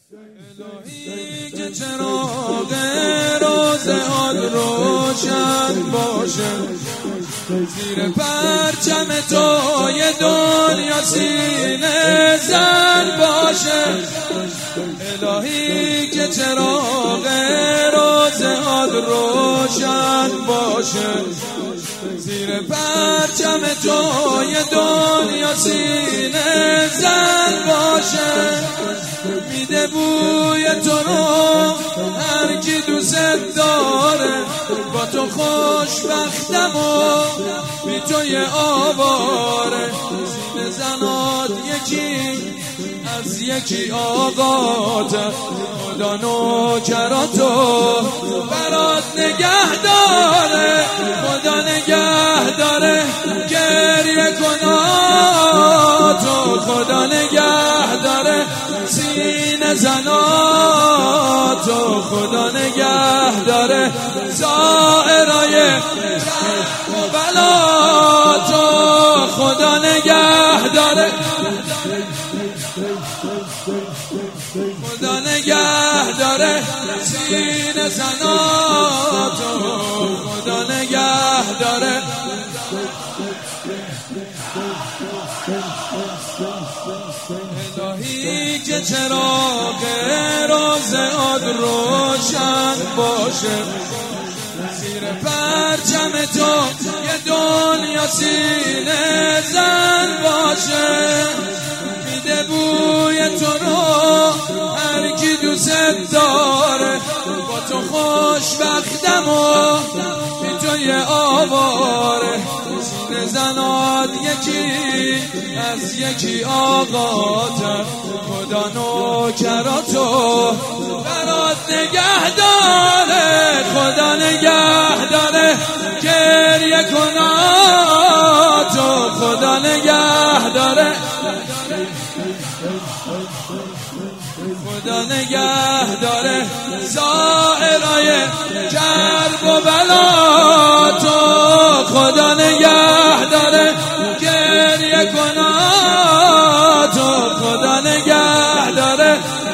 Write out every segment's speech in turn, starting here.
الهی که چراغ روزهات روشن باشه، زیر پرچم تو یه دنیا سینه زن باشه. الهی که چراغ روزهات روشن باشه، زیر پرچم تو یه دنیا سینه زن باشه. میده بوی تو رو هر کی دوست داره، با تو خوشبختم و بی تو یه آواره. سینه زنات یکی از یکی آقاته، خدا نوکراتو برات نگه داره. خدا نگه داره گریه کناتو، خدا نگه داره سینه زناتو، خدا نگه داره زائرای و بلاتو، خدا نگه داره، خدا نگه داره سینه زناتو، خدا نگه داره. الهی که چراغ روزهات روشن باشه، زیر پرچم تو یه دنیا سینه زن باشه. میده بوی تو رو هر کی دوست داره، با تو خوشبختم و بی تو یه آواره. سینه زنات یکی از یکی آقاته، خدا نوکراتو برات نگه داره. خدا نگه داره گریه کناتو، خدا نگه داره، خدا نگه داره زائرای کرب و بلاتو، خدا نگه داره گریه کناتو، خدا نگه داره.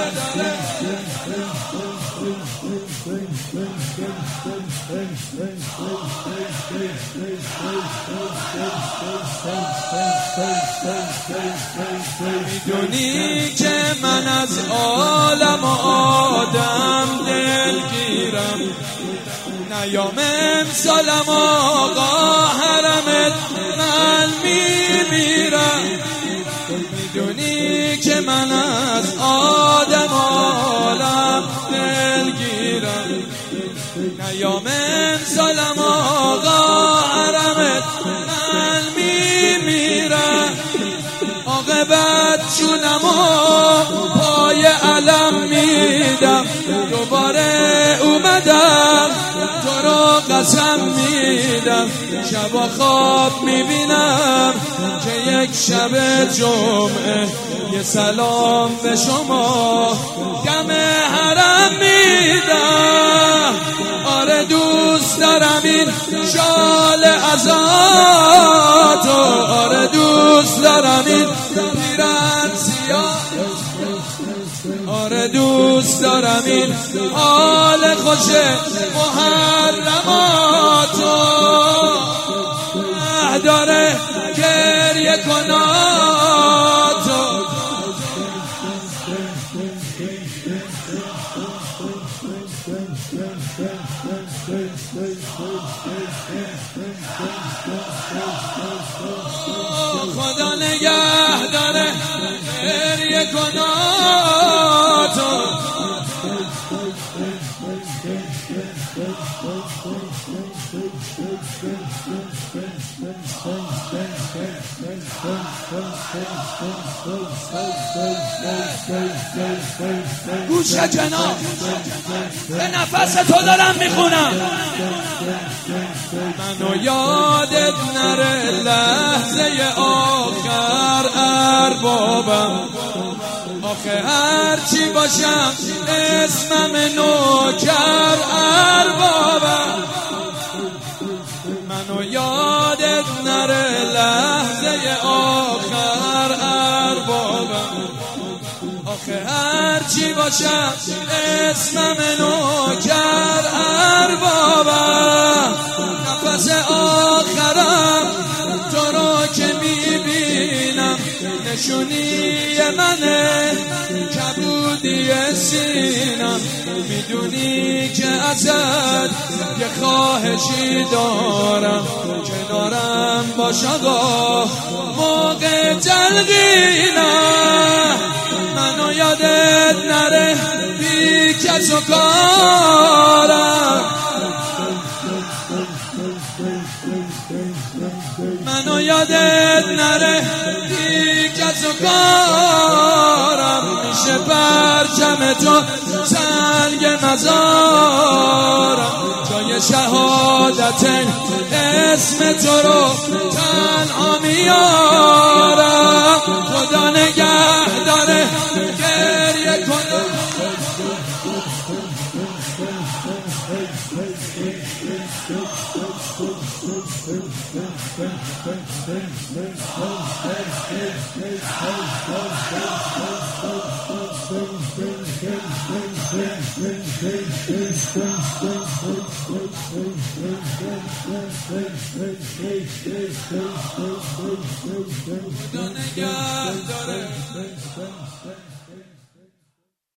میدونی که من از عالم و آدم دلگیرم، نیام امسالم آقا حرمت من میمیرم. میدونی که من از آدم و عالم دلگیرم، نیام امسالم آقا حرمت من میمیرم. عاقبت جونمو پای علم میدم، دوباره اومدم تو رو قسم میدم. شبا خواب میبینم که یک شب جمعه یه سلام به شما دم حرم میدم. آره دوست دارم این شال ازاتو، آره دوست دارم این پیرن سیاه، آره دوست دارم این حال خوش محرماتو. داره گریه کناتو، خدا نگه داره گریه کناتو. گوش جناب به نفس تو دارم میخونم. منو یادت نره لحظه آخر اربابم، آخه هرچی باشم اسمم نوکر اربابم. منو یادت نره لحظه آخر اربابم، آخه هرچی باشم اسمم نوکر اربابم، نفس آخرم تو رو که میبینم نشونی منه، کبودی سینم میدونی که ازت یه خواهشی دارم، کنارم باش آقا موقع تلقینم، منو یادت نره بی کس و کارم، منو یادت نره بی کس و کارم، میشه پرچم تو سنگ مزارم، جای شهادت اسم تو رو تنها میارم، خدا نگه داره گریه کنم. خدا نگه داره.